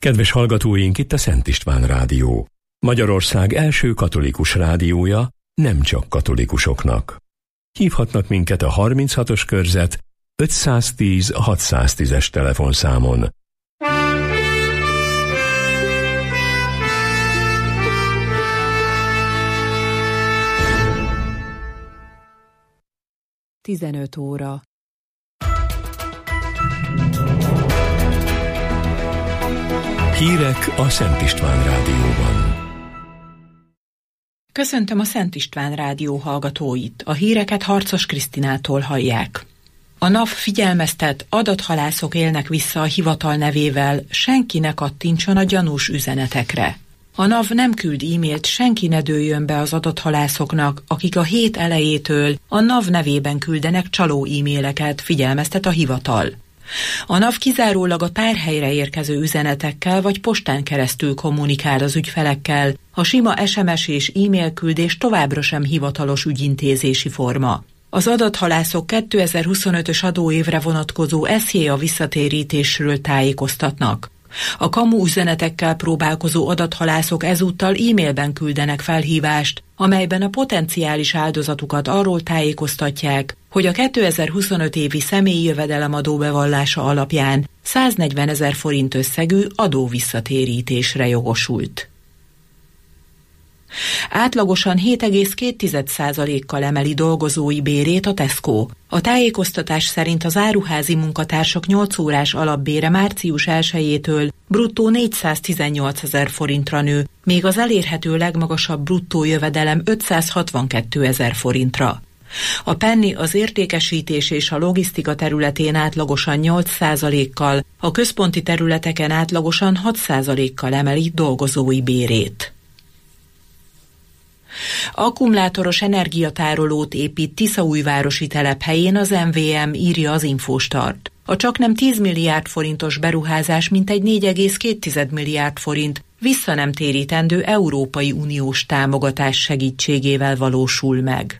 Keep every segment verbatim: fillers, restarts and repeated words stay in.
Kedves hallgatóink, itt a Szent István Rádió. Magyarország első katolikus rádiója, nem csak katolikusoknak. Hívhatnak minket a harminchatos körzet ötszáztíz hatszáztízes telefonszámon. tizenöt óra. Hírek a Szent István Rádióban. Köszöntöm a Szent István Rádió hallgatóit. A híreket Harcos Krisztinától hallják. A NAV figyelmeztet, adathalászok élnek vissza a hivatal nevével, senki ne kattintson a gyanús üzenetekre. A NAV nem küld e-mailt, senki ne dőljön be az adathalászoknak, akik a hét elejétől a NAV nevében küldenek csaló e-maileket, figyelmeztet a hivatal. A NAV kizárólag a tárhelyre érkező üzenetekkel vagy postán keresztül kommunikál az ügyfelekkel, a sima es em es és e-mail küldés továbbra sem hivatalos ügyintézési forma. Az adathalászok kétezer-huszonötös adóévre vonatkozó es jé á visszatérítésről tájékoztatnak. A kamu üzenetekkel próbálkozó adathalászok ezúttal e-mailben küldenek felhívást, amelyben a potenciális áldozatukat arról tájékoztatják, hogy a kétezer-huszonöt évi személyi jövedelemadó bevallása alapján száznegyvenezer forint összegű adóvisszatérítésre jogosult. Átlagosan hét egész két százalékkal emeli dolgozói bérét a Tesco. A tájékoztatás szerint az áruházi munkatársak nyolc órás alapbére március elsejétől bruttó négyszáztizennyolcezer forintra nő, még az elérhető legmagasabb bruttó jövedelem ötszázhatvankétezer forintra. A Penny az értékesítés és a logisztika területén átlagosan nyolc százalékkal, a központi területeken átlagosan hat százalékkal emeli dolgozói bérét. Akkumulátoros energiatárolót épít Tiszaújvárosi telephelyén az em vé em, írja az Infostart. A csaknem tíz milliárd forintos beruházás mintegy négy egész két milliárd forint vissza nem térítendő Európai Uniós támogatás segítségével valósul meg.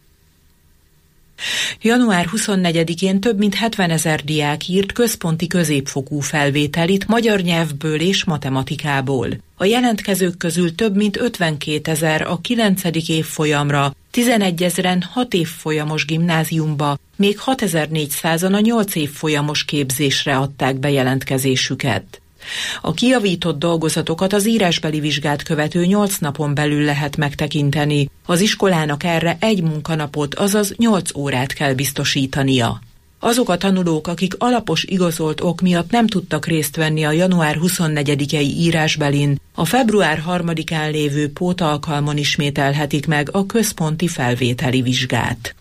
január huszonnegyedikén több mint hetvenezer diák írt központi középfokú felvételit magyar nyelvből és matematikából. A jelentkezők közül több mint ötvenkétezer a kilencedik évfolyamra, tizenegyezren hat évfolyamos gimnáziumba, még hatezer-négyszázan a nyolc évfolyamos képzésre adták be jelentkezésüket. A kijavított dolgozatokat az írásbeli vizsgát követő nyolc napon belül lehet megtekinteni. Az iskolának erre egy munkanapot, azaz nyolc órát kell biztosítania. Azok a tanulók, akik alapos igazolt ok miatt nem tudtak részt venni a január huszonnegyedikei írásbelin, a február harmadikán lévő pótalkalmon ismételhetik meg a központi felvételi vizsgát.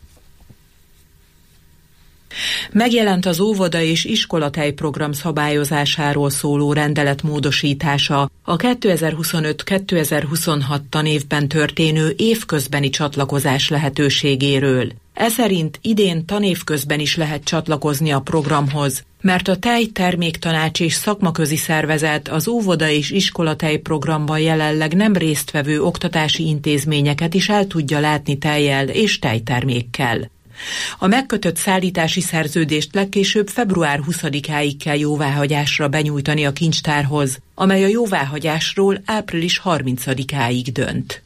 Megjelent az óvoda és iskolatejprogram szabályozásáról szóló rendelet módosítása a kétezer-huszonöt kétezer-huszonhat tanévben történő évközbeni csatlakozás lehetőségéről. Eszerint idén tanévközben is lehet csatlakozni a programhoz, mert a Tejterméktanács és Szakmaközi Szervezet az óvoda és iskolatejprogramban jelenleg nem résztvevő oktatási intézményeket is el tudja látni tejjel és tejtermékkel. A megkötött szállítási szerződést legkésőbb február huszadikáig kell jóváhagyásra benyújtani a kincstárhoz, amely a jóváhagyásról április harmincadikáig dönt.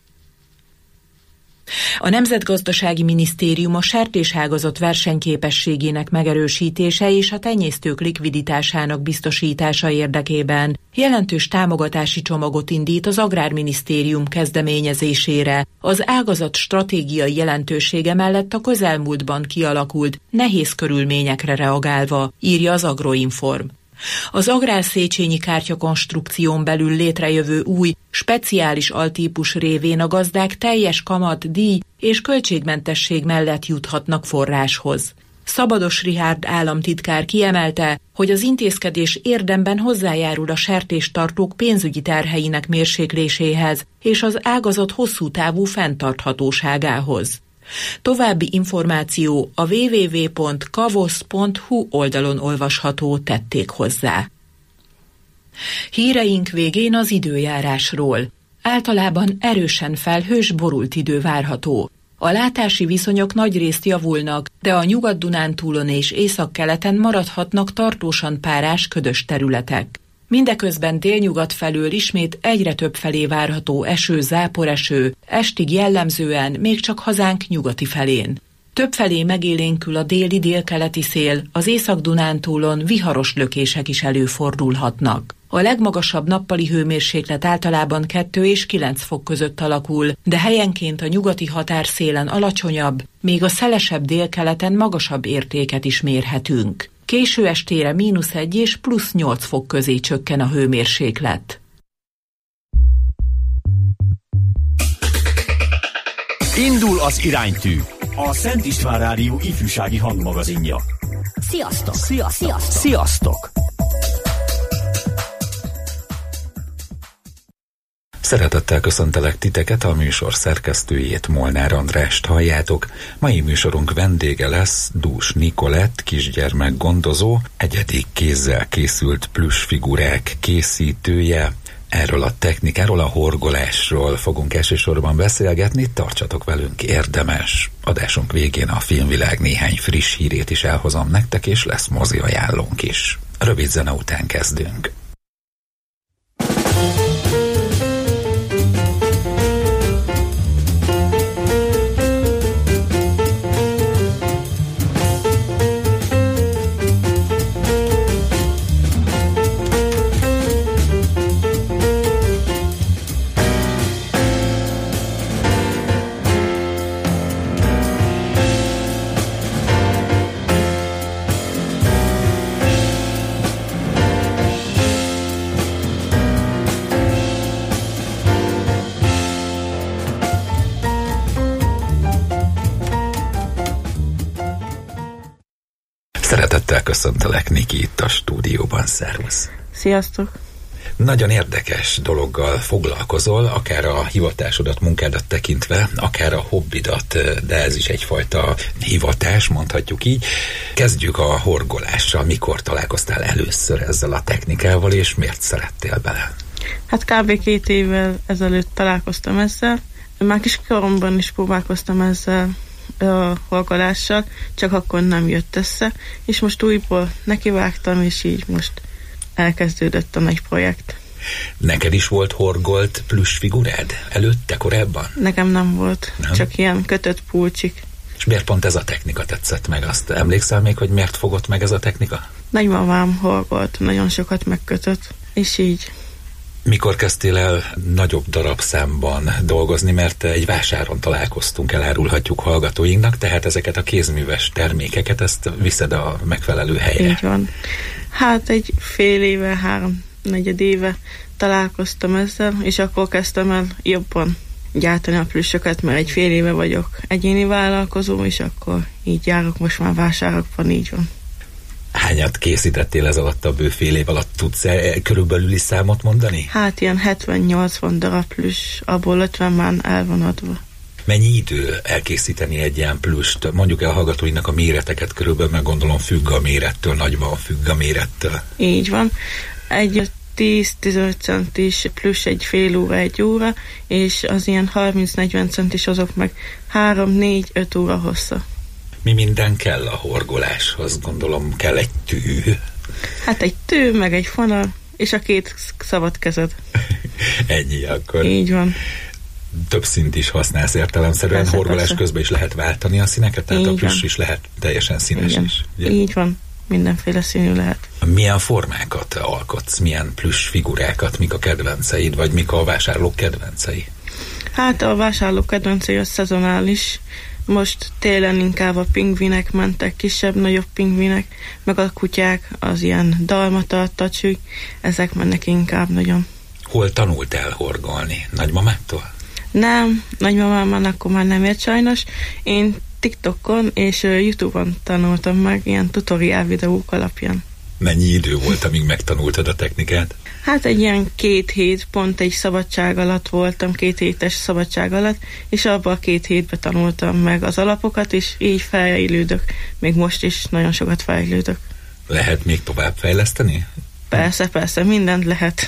A Nemzetgazdasági Minisztérium a sertéságazat versenyképességének megerősítése és a tenyésztők likviditásának biztosítása érdekében jelentős támogatási csomagot indít az Agrárminisztérium kezdeményezésére, az ágazat stratégiai jelentősége mellett a közelmúltban kialakult nehéz körülményekre reagálva, írja az Agroinform. Az agrárszéchenyi kártyakonstrukción belül létrejövő új, speciális altípus révén a gazdák teljes kamat, díj és költségmentesség mellett juthatnak forráshoz. Szabados Richárd államtitkár kiemelte, hogy az intézkedés érdemben hozzájárul a sertéstartók pénzügyi terheinek mérsékléséhez és az ágazat hosszú távú fenntarthatóságához. További információ a double-u double-u double-u pont kavosz pont hu oldalon olvasható, tették hozzá. Híreink végén az időjárásról. Általában erősen felhős, borult idő várható. A látási viszonyok nagyrészt javulnak, de a Nyugat-Dunántúlon és északkeleten maradhatnak tartósan párás, ködös területek. Mindeközben délnyugat felől ismét egyre több felé várható eső, záporeső, estig jellemzően még csak hazánk nyugati felén. Többfelé megélénkül a déli-délkeleti szél, az Észak-Dunántúlon viharos lökések is előfordulhatnak. A legmagasabb nappali hőmérséklet általában kettő és kilenc fok között alakul, de helyenként a nyugati határszélen alacsonyabb, még a szelesebb délkeleten magasabb értéket is mérhetünk. Késő estére mínusz egy és plusz nyolc fok közé csökken a hőmérséklet. Indul az iránytű, a Szent István Rádió ifjúsági hangmagazinja. Sziasztok! Sziasztok! Sziasztok! Sziasztok! Szeretettel köszöntelek titeket, a műsor szerkesztőjét, Molnár Andrást halljátok. Mai műsorunk vendége lesz Dús Nikolett, kisgyermek gondozó, egyedi kézzel készült plüssfigurák készítője. Erről a technikáról, a horgolásról fogunk elsősorban beszélgetni, tartsatok velünk, érdemes. Adásunk végén a filmvilág néhány friss hírét is elhozom nektek, és lesz mozi ajánlónk is. Rövid zene után kezdünk. Szeretettel köszöntelek, Niki, itt a stúdióban. Szervusz! Sziasztok! Nagyon érdekes dologgal foglalkozol, akár a hivatásodat, munkádat tekintve, akár a hobbidat, de ez is egyfajta hivatás, mondhatjuk így. Kezdjük a horgolással. Mikor találkoztál először ezzel a technikával, és miért szerettél bele? Hát kb. két évvel ezelőtt találkoztam ezzel. Már kis koromban is próbálkoztam ezzel a horgolással, csak akkor nem jött össze, és most újból nekivágtam, és így most elkezdődött a nagy projekt. Neked is volt horgolt plüssfigurád előtte, korábban? Nekem nem volt, nem? Csak ilyen kötött pulcsik. És miért pont ez a technika tetszett meg? Azt emlékszel még, hogy miért fogott meg ez a technika? Nagymamám horgolt, nagyon sokat megkötött, és így. Mikor kezdtél el nagyobb darabszámban dolgozni, mert egy vásáron találkoztunk, elárulhatjuk hallgatóinknak, tehát ezeket a kézműves termékeket, ezt viszed a megfelelő helyre. Így van. Hát egy fél éve, három, negyed éve találkoztam ezzel, és akkor kezdtem el jobban gyártani a plüssöket, mert egy fél éve vagyok egyéni vállalkozó, és akkor így járok most már vásárokban, így van. Hányat készítettél ez alatt a bő fél év alatt? Tudsz körülbelüli számot mondani? Hát ilyen hetven-nyolcvan darab plüss, abból ötven már el van adva. Mennyi idő elkészíteni egy ilyen plüst? Mondjuk el hallgatóinak a méreteket körülbelül, mert gondolom függ a mérettől, nagyban függ a mérettől. Így van. Egy tíz-tizenöt centis plüss egy fél óra, egy óra, és az ilyen harminc-negyven centis azok meg három-négy-öt óra hossza. Mi minden kell a horgoláshoz? Gondolom kell egy tű. Hát egy tű, meg egy fonal, és a két szabad kezed. Ennyi akkor. Így van. Több szint is használsz értelemszerűen. Persze, horgolás persze. Közben is lehet váltani a színeket, tehát így a plüss is lehet teljesen színes igen. is. Ugye? Így van. Mindenféle színű lehet. Milyen formákat alkotsz? Milyen plüss figurákat? Mik a kedvenceid? Vagy mik a vásárlók kedvencei? Hát a vásárlók kedvencei a szezonális. Most télen inkább a pingvinek mentek, kisebb-nagyobb pingvinek, meg a kutyák, az ilyen dalmatartacsúly, ezek mennek inkább nagyon. Hol tanultál horgolni? Nagymamától? Nem, nagymamám akkor már nem ért sajnos. Én TikTokon és YouTube-on tanultam meg, ilyen tutoriál videók alapján. Mennyi idő volt, amíg megtanultad a technikát? Hát egy ilyen két hét, pont egy szabadság alatt voltam, két hétes szabadság alatt, és abban a két hétben tanultam meg az alapokat, és így fejlődök. Még most is nagyon sokat fejlődök. Lehet még tovább fejleszteni? Persze, persze, mindent lehet.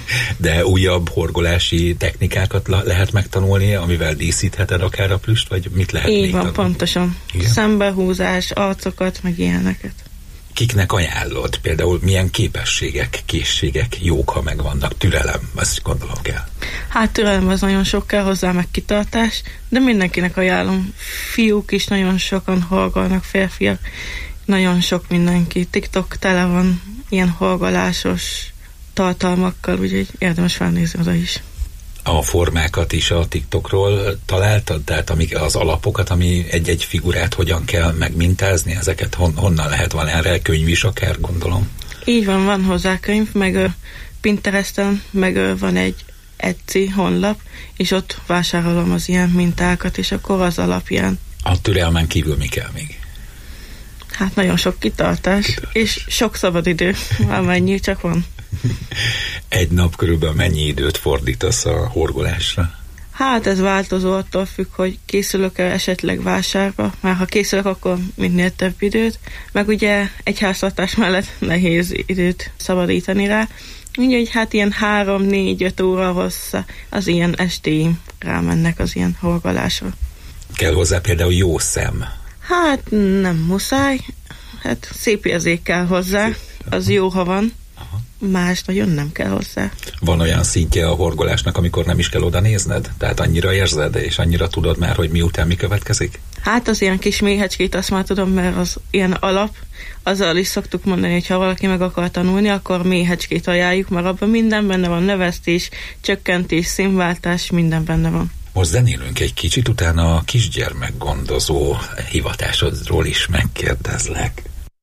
De újabb horgolási technikákat lehet megtanulni, amivel díszítheted akár a plüst, vagy mit lehet így még van, tanulni? Pontosan. Igen? Szembehúzás, arcokat, meg ilyeneket. kiknek ajánlod? Például milyen képességek, készségek jók, ha megvannak? Türelem, azt gondolom kell. Hát türelem az nagyon sok kell hozzá, meg kitartás, de mindenkinek ajánlom. Fiúk is nagyon sokan horgolnak, férfiak, nagyon sok mindenki. TikTok tele van ilyen horgolásos tartalmakkal, úgyhogy érdemes felnézni oda is. A formákat is a TikTokról találtad? Tehát amik az alapokat, ami egy-egy figurát hogyan kell megmintázni, ezeket hon, honnan lehet? Van erre könyv is akár, gondolom? Így van, van hozzá könyv, meg uh, Pinteresten, meg uh, van egy Etsy honlap, és ott vásárolom az ilyen mintákat, és akkor az alapján. A türelmen kívül mi kell még? Hát nagyon sok kitartás, kitartás. És sok szabadidő, amennyi csak van. Egy nap körülbelül mennyi időt fordítasz a horgolásra? Hát ez változó, attól függ, hogy készülök-e esetleg vásárba, mert ha készülök, akkor minél több időt, meg ugye egy háztartás mellett nehéz időt szabadítani rá, úgyhogy hát ilyen három, négy, öt óra hossza az ilyen estéim rámennek az ilyen horgolásra. Kell hozzá például jó szem? Hát nem muszáj, hát szép érzék kell hozzá, az jó, ha van. Más nagyon nem kell hozzá. Van olyan szintje a horgolásnak, amikor nem is kell oda nézned? Tehát annyira érzed, és annyira tudod már, hogy miután mi következik? Hát az ilyen kis méhecskét azt már tudom, mert az ilyen alap. Azzal is szoktuk mondani, hogy ha valaki meg akar tanulni, akkor méhecskét ajánljuk, mert abban minden benne van, növesztés, csökkentés, színváltás, minden benne van. Most zenélünk egy kicsit, utána a kisgyermekgondozó hivatásodról is megkérdezlek.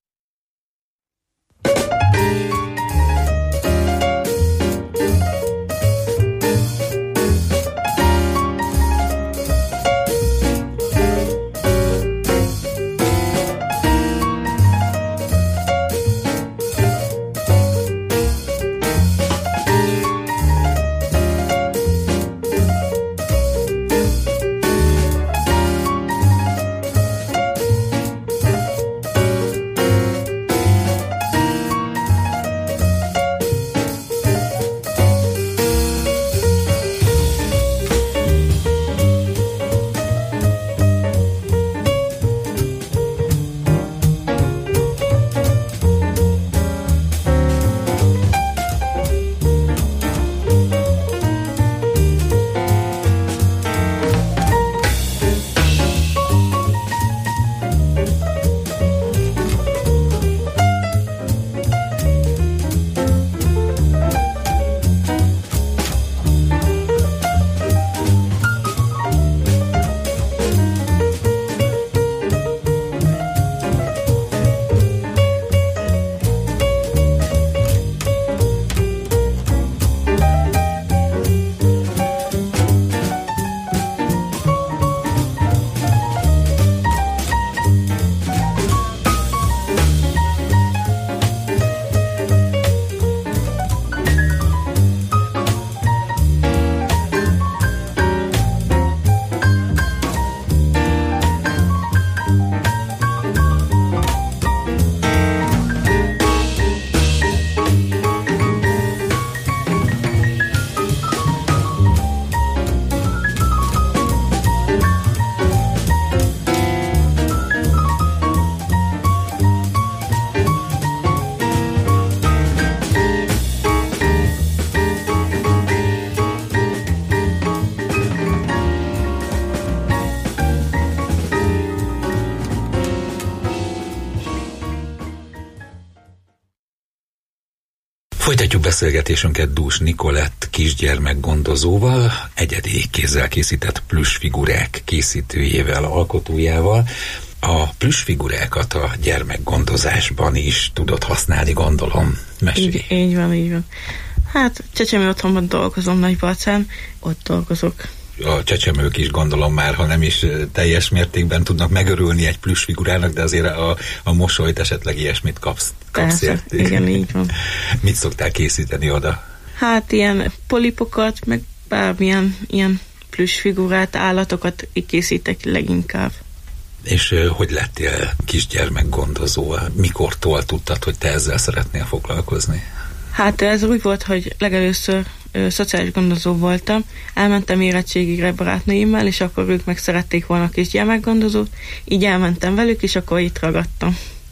Folytatjuk beszélgetésünket Dús Nikolett kisgyermekgondozóval, egyedi kézzel készített plüssfigurák készítőjével, alkotójával. A plüssfigurákat a gyermekgondozásban is tudod használni, gondolom. Mesélj. Így, így van, így van. Hát Csecsemő otthonban dolgozom Nagybarcán, ott dolgozok. A csecsemők is gondolom már, ha nem is teljes mértékben tudnak megörülni egy plüssfigurának, de azért a, a mosolyt esetleg ilyesmit kapsz, kapsz érték. Igen, így van. Mit szoktál készíteni oda? Hát ilyen polipokat, meg bármilyen ilyen plüssfigurát, állatokat készítek leginkább. És uh, hogy lettél kisgyermekgondozó? Mikortól tudtad, hogy te ezzel szeretnél foglalkozni? Hát ez úgy volt, hogy legelőször ö, szociális gondozó voltam, elmentem érettségigre barátnőimmel, és akkor ők meg szerették volna kisgyermekgondozót, így elmentem velük, és akkor itt ragadtam.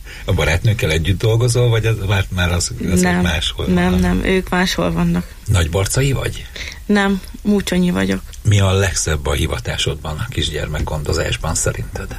A barátnőkkel együtt dolgozol, vagy az, már, már az, az nem, máshol Nem, van? nem, ők máshol vannak. Nagybarcai vagy? Nem, Múcsonyi vagyok. Mi a legszebb a hivatásodban, a kisgyermekgondozásban szerinted?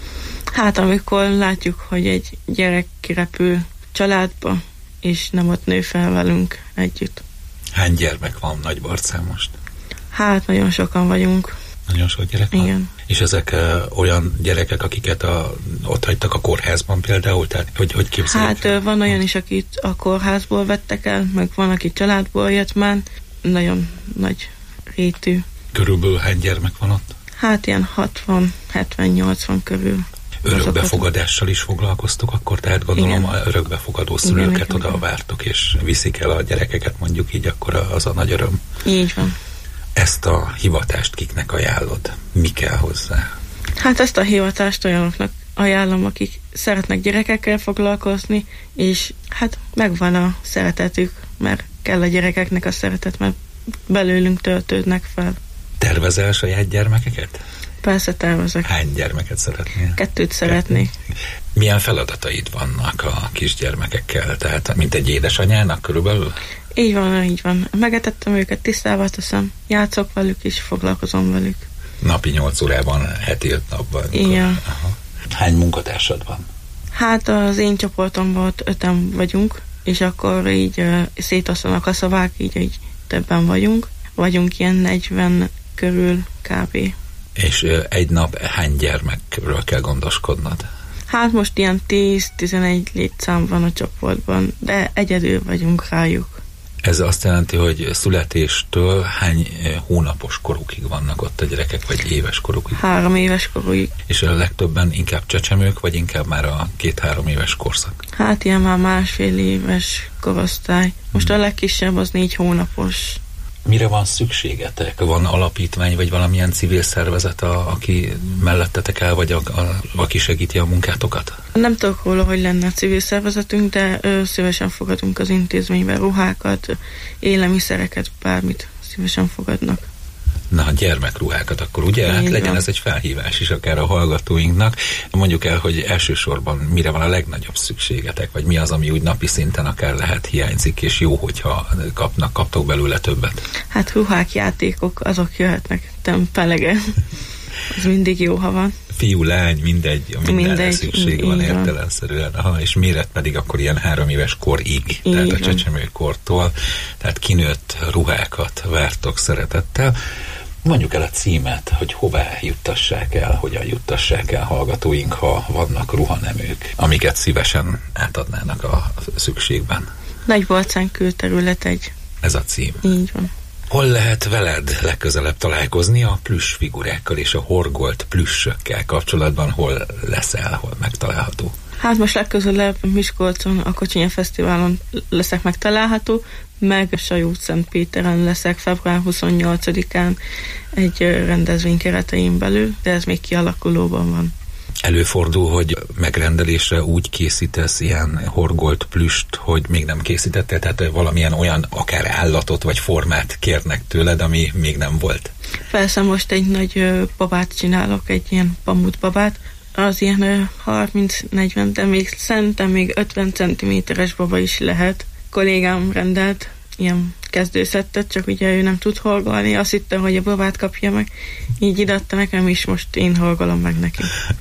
Hát amikor látjuk, hogy egy gyerek kirepül családba, és nem ott nő fel velünk együtt. Hány gyermek van Nagybarcán most? Hát nagyon sokan vagyunk. Nagyon sok gyerek van? Igen. És ezek uh, olyan gyerekek, akiket a, ott hagytak a kórházban például? Tehát hogy, hogy képzeljük? Hát uh, van olyan is, akit a kórházból vettek el, meg van, aki családból jött már. Nagyon nagy rétű. Körülbelül hány gyermek van ott? Hát ilyen hatvan, hetven, nyolcvan körül. Örökbefogadással is foglalkoztok akkor, tehát gondolom igen. A örökbefogadó szülőket igen, oda igen. vártok, és viszik el a gyerekeket, mondjuk így, akkor az a nagy öröm. Így van. Ezt a hivatást kiknek ajánlod? Mi kell hozzá? Hát ezt a hivatást olyanoknak ajánlom, akik szeretnek gyerekekkel foglalkozni, és hát megvan a szeretetük, mert kell a gyerekeknek a szeretet, mert belőlünk töltődnek fel. Tervezel saját gyermekeket? Persze tervezek. Hány gyermeket szeretnél? Kettőt szeretnék. Milyen feladataid vannak a kisgyermekekkel? Tehát mint egy édesanyának körülbelül? Így van, így van. Megetettem őket, tisztába teszem, játszok velük és foglalkozom velük. Napi nyolc órában, heti öt napban? Igen. Aha. Hány munkatársad van? Hát az én csoportomban ott öten vagyunk, és akkor így uh, szétosztanak a szavák, így, így többen vagyunk. Vagyunk ilyen negyven körül kb. És uh, egy nap hány gyermekről kell gondoskodnod? Hát most ilyen tíz-tizenegy létszám van a csoportban, de egyedül vagyunk rájuk. Ez azt jelenti, hogy születéstől hány hónapos korukig vannak ott a gyerekek, vagy éves korukig? Három éves korukig. És a legtöbben inkább csecsemők, vagy inkább már a két-három éves korszak? Hát ilyen már másfél éves korosztály. Most hmm. a legkisebb az négy hónapos. Mire van szükségetek? Van alapítvány, vagy valamilyen civil szervezet, a, aki mellettetek el, vagy a, a, aki segíti a munkátokat? Nem tudok róla, hogy lenne civil szervezetünk, de ö, szívesen fogadunk az intézményben ruhákat, élelmiszereket, bármit szívesen fogadnak. Na, a gyermekruhákat akkor, ugye? Hát legyen ez egy felhívás is akár a hallgatóinknak. Mondjuk el, hogy elsősorban mire van a legnagyobb szükségetek, vagy mi az, ami úgy napi szinten akár lehet hiányzik, és jó, hogyha kapnak, kaptok belőle többet. Hát ruhák, játékok, azok jöhetnek, nem pelege. Az mindig jó, ha van. Fiú, lány, mindegy, mindenre mindegy, szükség van értelemszerűen. Aha, és méret pedig akkor ilyen három éves korig, így tehát van. A csecsemőkortól, tehát kinőtt ruhákat vártok szeretettel. Mondjuk el a címet, hogy hová juttassák el, hogyan juttassák el hallgatóink, ha vannak ruhaneműk, amiket szívesen átadnának a szükségben. Nagybarcán külterület egy. Ez a cím. Így van. Hol lehet veled legközelebb találkozni a plüss figurákkal és a horgolt plüssökkel kapcsolatban? Hol leszel, hol megtalálható? Hát most legközelebb Miskolcon a Kocsinya Fesztiválon leszek megtalálható, meg Sajút-Szentpéteren leszek február huszonnyolcadikán egy rendezvény keretein belül, de ez még kialakulóban van. Előfordul, hogy megrendelésre úgy készítesz ilyen horgolt plüst, hogy még nem készítettél, tehát valamilyen olyan akár állatot vagy formát kérnek tőled, ami még nem volt? Persze, most egy nagy babát csinálok, egy ilyen pamutbabát, az ilyen harminc-negyven, de még szerintem még ötven centiméteres baba is lehet. Kollégám rendelt ilyen kezdőszettet, csak ugye ő nem tud horgolni, azt hittem, hogy a babát kapja meg, így idatta nekem is, most én horgolom meg neki.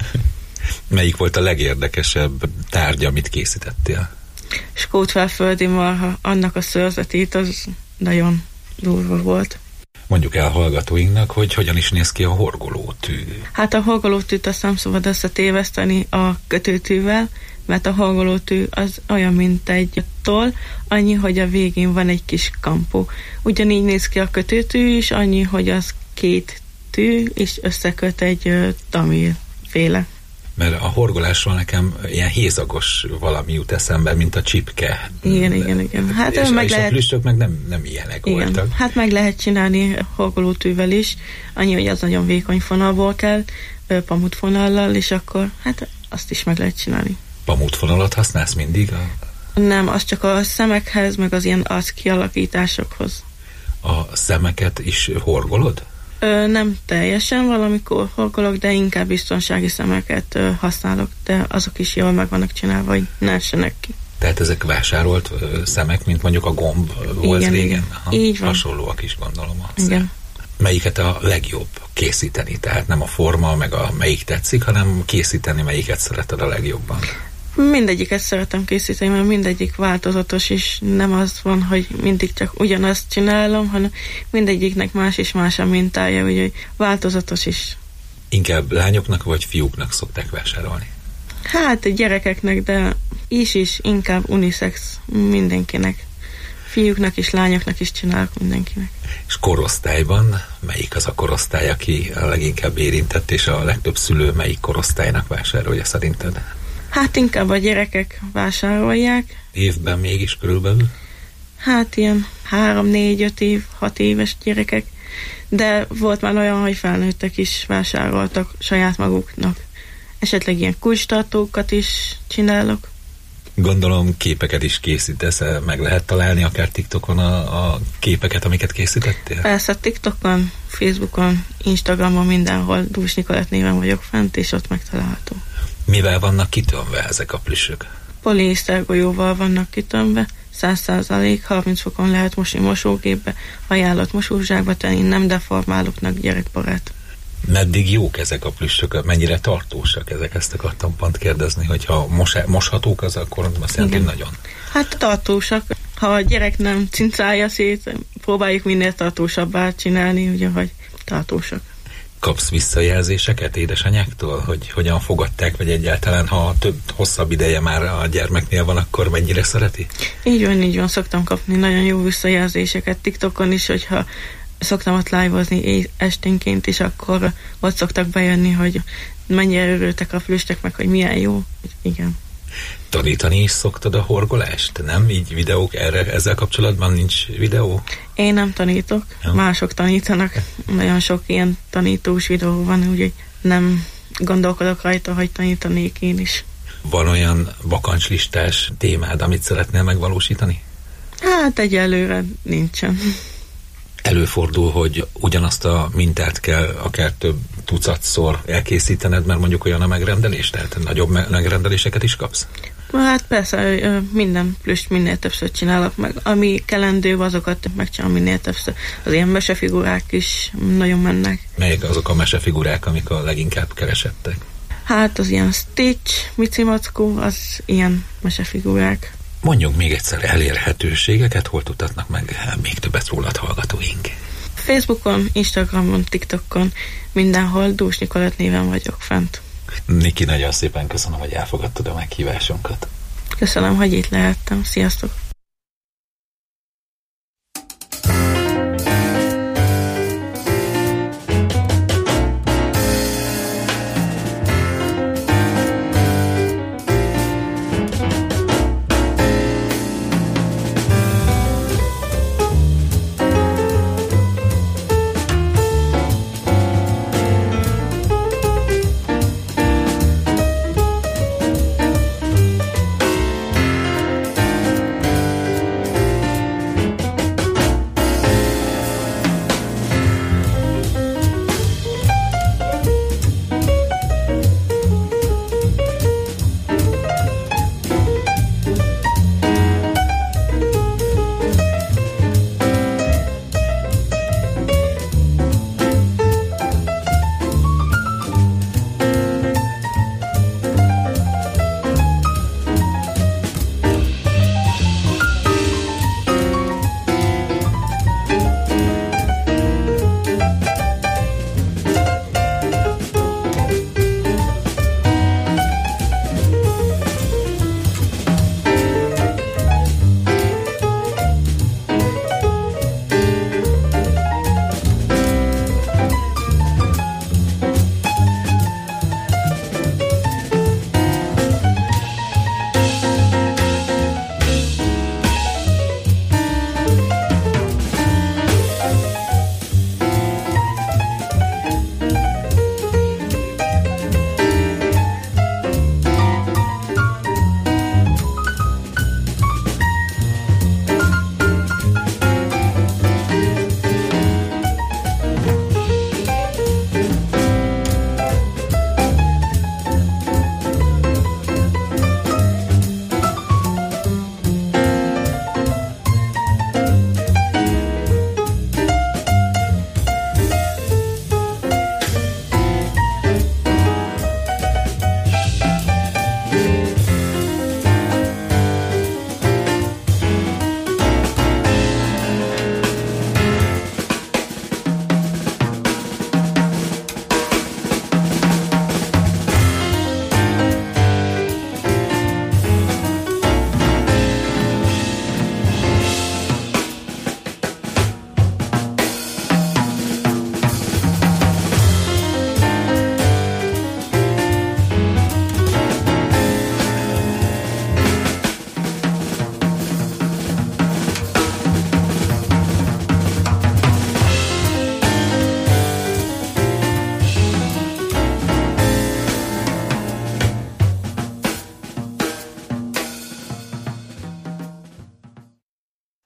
Melyik volt a legérdekesebb tárgy, amit készítettél? Skótfelföldi marha, annak a szőrzetét az nagyon durva volt. Mondjuk el hallgatóinknak, hogy hogyan is néz ki a horgolótű. Hát a horgolótűt azt nem szabad összetéveszteni a kötőtűvel, mert a horgolótű az olyan, mint egy toll, annyi, hogy a végén van egy kis kampó. Ugyanígy néz ki a kötőtű is, annyi, hogy az két tű, és összeköt egy uh, tamil féle. Mert a horgolásról nekem ilyen hézagos valami jut eszembe, mint a csipke. Igen, igen, igen. Hát és, meg és lehet... a plüssök meg nem, nem ilyenek igen. voltak. Hát meg lehet csinálni horgolótűvel is, annyi, hogy az nagyon vékony fonalból kell, pamutfonallal, és akkor hát azt is meg lehet csinálni. Pamutfonalat használsz mindig? A... Nem, az csak a szemekhez, meg az ilyen arc kialakításokhoz. A szemeket is horgolod? Ö, nem teljesen, valamikor horkolok, de inkább biztonsági szemeket ö, használok, de azok is jól meg vannak csinálva, hogy ne essenek ki. Tehát ezek vásárolt ö, szemek, mint mondjuk a gomb volt igen, régen? igen. Aha, így van. Hasonlóak is gondolom. Igen. Melyiket a legjobb készíteni? Tehát nem a forma, meg a melyik tetszik, hanem készíteni, melyiket szereted a legjobban? Mindegyiket szeretem készíteni, mert mindegyik változatos, és nem az van, hogy mindig csak ugyanazt csinálom, hanem mindegyiknek más és más a mintája, úgyhogy változatos is. Inkább lányoknak vagy fiúknak szokták vásárolni? Hát gyerekeknek, de is is inkább unisex mindenkinek. Fiúknak és lányoknak is csinálok mindenkinek. És korosztályban melyik az a korosztály, aki a leginkább érintett, és a legtöbb szülő melyik korosztálynak vásárolja szerinted? Hát inkább a gyerekek vásárolják. Évben mégis körülbelül? Hát ilyen három, négy, öt év, hat éves gyerekek. De volt már olyan, hogy felnőttek is vásároltak saját maguknak. Esetleg ilyen kulcstartókat is csinálok. Gondolom képeket is készítesz, meg lehet találni akár TikTokon a, a képeket, amiket készítettél? Persze, TikTokon, Facebookon, Instagramon, mindenhol Dús Nikolett néven vagyok fent, és ott megtalálható. Mivel vannak kitömve ezek a plüssök? Poliészter golyóval vannak kitömve, száz százalék, harminc fokon lehet mosni mosógépbe, ajánlott mosózsákba tenni, nem deformálóknak, gyerekbarát. Meddig jók ezek a plüssök, mennyire tartósak ezek, ezt akartam pont kérdezni, hogyha mos, moshatók az, akkor azt jelenti nagyon. Hát tartósak. Ha a gyerek nem cincálja szét, próbáljuk minél tartósabbá csinálni, ugye, hogy tartósak. Kapsz visszajelzéseket édesanyáktól, hogy hogyan fogadták, vagy egyáltalán, ha több, hosszabb ideje már a gyermeknél van, akkor mennyire szereti? Így van, így van, szoktam kapni nagyon jó visszajelzéseket TikTokon is, hogyha szoktam ott live-ozni esténként is, akkor ott szoktak bejönni, hogy mennyire örültek a plüstek, meg hogy milyen jó. Igen. Tanítani is szoktad a horgolást? Nem? Így videók erre, ezzel kapcsolatban nincs videó? Én nem tanítok, ja. Mások tanítanak. Nagyon sok ilyen tanítós videó van, úgyhogy nem gondolkodok rajta, hogy tanítanék én is. Van olyan bakancslistás témád, amit szeretnél megvalósítani? Hát egyelőre nincsen. Előfordul, hogy ugyanazt a mintát kell akár több tucatszor elkészítened, mert mondjuk olyan a megrendelés, tehát nagyobb megrendeléseket is kapsz? Hát persze, minden plüst minél többször csinálok meg. Ami kelendő, azokat megcsinálom minél többször. Az ilyen mesefigurák is nagyon mennek. Melyek azok a mesefigurák, amik a leginkább keresettek? Hát az ilyen Stitch, Mici Mackó, az ilyen mesefigurák. Mondjuk még egyszer elérhetőségeket, hol tudhatnak meg még többet rólad hallgatóink? Facebookon, Instagramon, TikTokon, mindenhol Dús Nikolett néven vagyok fent. Niki, nagyon szépen köszönöm, hogy elfogadtad a meghívásunkat. Köszönöm, hogy itt lehettem. Sziasztok!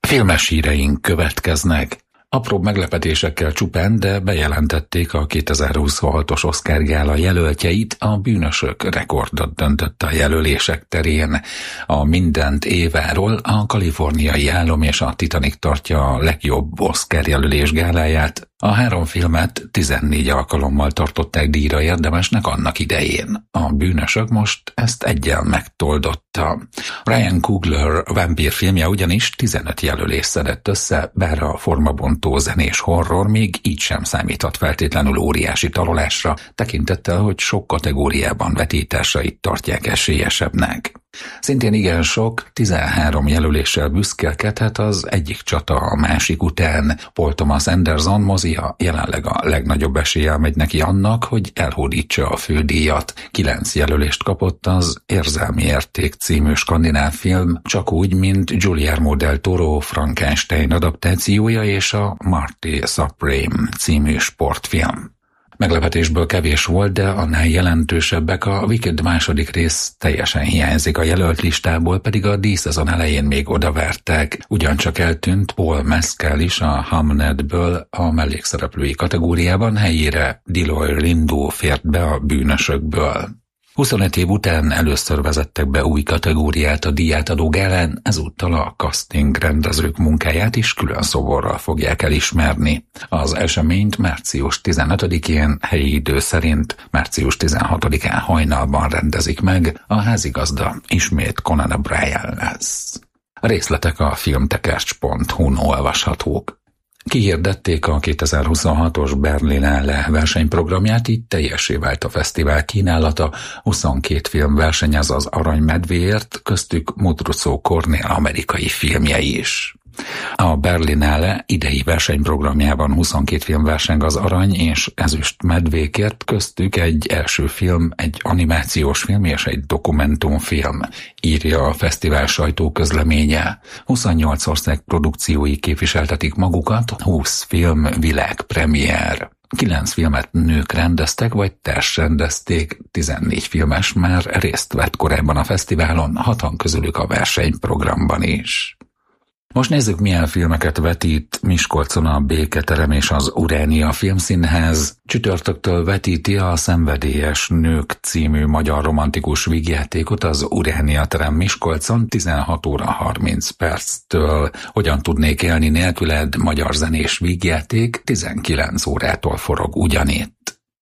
Filmes híreink következnek. Apró meglepetésekkel csupán, de bejelentették a kétezer-huszonhatos Oscar gála jelöltjeit, a Bűnösök rekordot döntött a jelölések terén. A Mindent Éváról a Kaliforniai Álom és a Titanic tartja a legjobb Oscar jelölés gáláját. A három filmet tizennégy alkalommal tartották díjra érdemesnek annak idején. A Bűnösök most ezt eggyel megtoldotta. Ryan Coogler vámpír filmje ugyanis tizenöt jelölést szedett össze, bár a formabontó zenés horror még így sem számíthat feltétlenül óriási talolásra, tekintettel, hogy sok kategóriában vetítéseit tartják esélyesebbnek. Szintén igen sok, tizenhárom jelöléssel büszkélkedhet az egyik csata a másik után. Paul Thomas Anderson mozia jelenleg a legnagyobb eséllyel megy neki annak, hogy elhódítsa a fődíjat. Kilenc jelölést kapott az Érzelmi Érték című skandináv film, csak úgy, mint Guillermo del Toro Frankenstein adaptációja és a Marty Supreme című sportfilm. Meglepetésből kevés volt, de annál jelentősebbek. A Wicked második rész teljesen hiányzik a jelölt listából, pedig a díjszezon elején még odavertek. Ugyancsak eltűnt Paul Mescal is a Hamnetből a mellékszereplői kategóriában, helyére Deloy Lindo fért be a Bűnösökből. huszonöt év után először vezettek be új kategóriát a díjátadó gálán, ezúttal a casting rendezők munkáját is külön szoborral fogják elismerni. Az eseményt március tizenötödikén helyi idő szerint március tizenhatodikán hajnalban rendezik meg, a házigazda ismét Conan O'Brien lesz. A részletek a filmtekercs pont hu-n olvashatók. Kihirdették a kétezer-huszonhatos Berlinale versenyprogramját, így teljessé vált a fesztivál kínálata, huszonkét film versenyez az Arany Medvéért, köztük Mudrucó Kornél amerikai filmje is. A Berlinale idei versenyprogramjában huszonkét film verseng az Arany és Ezüst Medvékért, köztük egy első film, egy animációs film és egy dokumentumfilm, írja a fesztivál sajtóközleménye. huszonnyolc ország produkciói képviseltetik magukat, húsz film világpremiér. Kilenc filmet nők rendeztek, vagy társrendezték, tizennégy filmes már részt vett korábban a fesztiválon, hatan közülük a versenyprogramban is. Most nézzük, milyen filmeket vetít Miskolcon a Béketerem és az Uránia Filmszínház. Csütörtöktől vetíti a Szenvedélyes Nők című magyar romantikus vígjátékot az Uránia Terem Miskolcon tizenhat óra harminc perctől. Hogyan tudnék élni nélküled? Magyar zenés vígjáték tizenkilenc órától forog ugyanitt.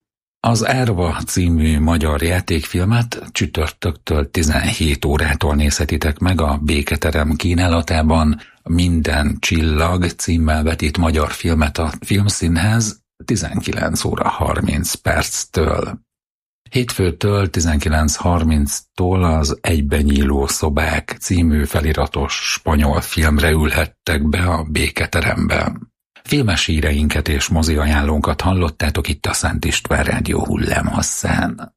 Az Árva című magyar játékfilmet csütörtöktől tizenhét órától nézhetitek meg a Béketerem kínálatában. Minden csillag címmel vetít magyar filmet a Filmszínház tizenkilenc óra harminc perctől. Hétfőtől tizenkilenc harminctól az Egybenyíló szobák című feliratos spanyol filmre ülhettek be a Béketeremben. Filmes híreinket és mozi ajánlónkat hallottátok itt a Szent István Rádió hullámhosszán.